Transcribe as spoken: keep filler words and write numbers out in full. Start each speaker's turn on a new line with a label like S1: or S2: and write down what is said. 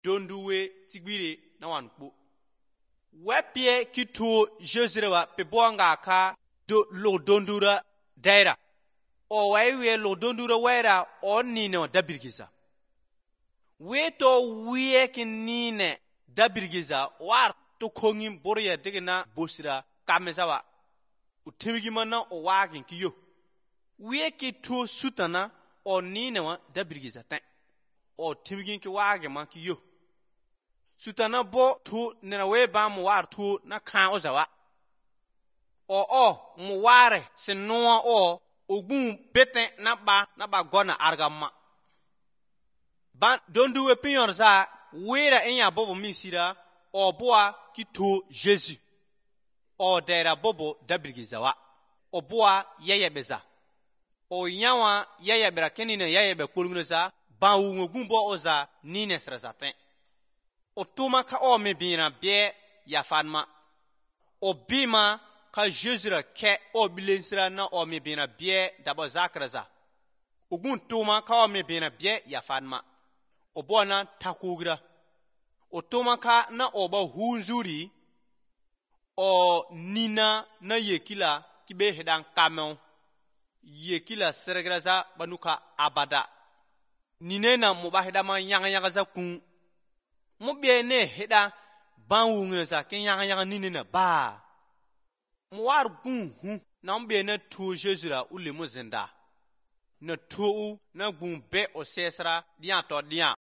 S1: donduwe tigbire na wankpo. Wepie kito Jezrewa pebonga ka do lo dondura daira. O waiwe lo dondura waira o nine dabirgiza. Weto wiye kinine dabirgiza war to kongim borya digina bosira kamezawa. Utimigimana o wagin kiyo. Wiye kito sutana o nine wa dabirgiza ten. O timigin ki wagin man kiyo. Sutana bo tu nina we ba mu war tu na kan ozawa. O o mu ware se noa o ogun beten na ba na ba gona argama. Ban dondu we pinyor za wera enya bobo misira o boa kito Jésus. O dera bobo dabirgizawa. O boa yeye beza. O nyawa yeye bera kenina yeye be kulungza ban wu gumbo oza nine srazaten. O tuma ka o me bina bie ya fanma. O bima ka Jésus ke o bilensira na o me bina bie dabo zakraza. O gun tuma ka o me bina bie ya fanma. O bona takugra. O tuma ka na o ba hunzuri o nina na yekila kibe hedan kamon. Yekila sergraza banuka abada. Nine na mubahida man yanga yanga za kun. Mubye ne heda ban wungeza ken yanga yanga nini na ba. Mwar gun hu na mbye na tu Jezura ule mo zinda. Na tu na gun be o sesra diyan to diyan.